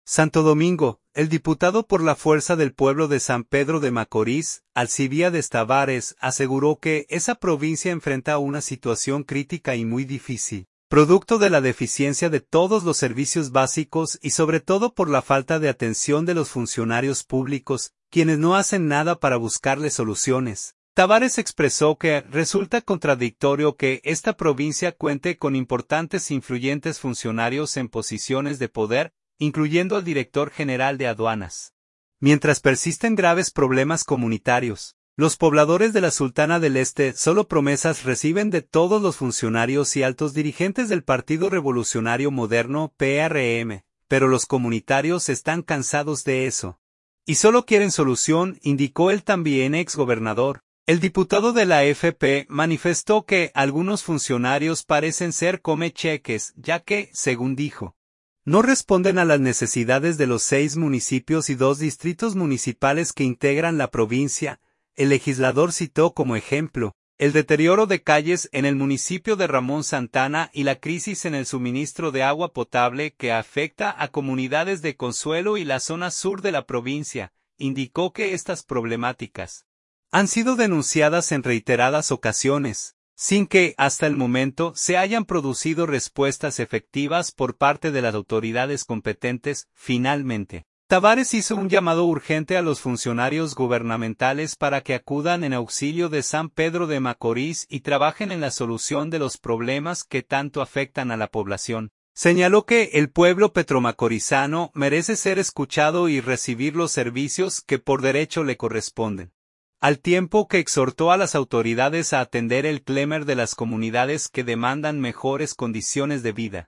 Santo Domingo, el diputado por la Fuerza del Pueblo de San Pedro de Macorís, Alcibíades Tavares, aseguró que esa provincia enfrenta una situación crítica y muy difícil, producto de la deficiencia de todos los servicios básicos y sobre todo por la falta de atención de los funcionarios públicos, quienes no hacen nada para buscarle soluciones. Tavares expresó que resulta contradictorio que esta provincia cuente con importantes e influyentes funcionarios en posiciones de poder, incluyendo al director general de aduanas. Mientras persisten graves problemas comunitarios, los pobladores de la Sultana del Este solo promesas reciben de todos los funcionarios y altos dirigentes del Partido Revolucionario Moderno PRM, pero los comunitarios están cansados de eso. Y solo quieren solución, indicó el también exgobernador. El diputado de la FP manifestó que algunos funcionarios parecen ser come cheques, ya que, según dijo, no responden a las necesidades de los 6 municipios y 2 distritos municipales que integran la provincia. El legislador citó como ejemplo el deterioro de calles en el municipio de Ramón Santana y la crisis en el suministro de agua potable que afecta a comunidades de Consuelo y la zona sur de la provincia. Indicó que estas problemáticas han sido denunciadas en reiteradas ocasiones, sin que, hasta el momento, se hayan producido respuestas efectivas por parte de las autoridades competentes. Finalmente, Tavares hizo un llamado urgente a los funcionarios gubernamentales para que acudan en auxilio de San Pedro de Macorís y trabajen en la solución de los problemas que tanto afectan a la población. Señaló que el pueblo petromacorizano merece ser escuchado y recibir los servicios que por derecho le corresponden, al tiempo que exhortó a las autoridades a atender el clamor de las comunidades que demandan mejores condiciones de vida.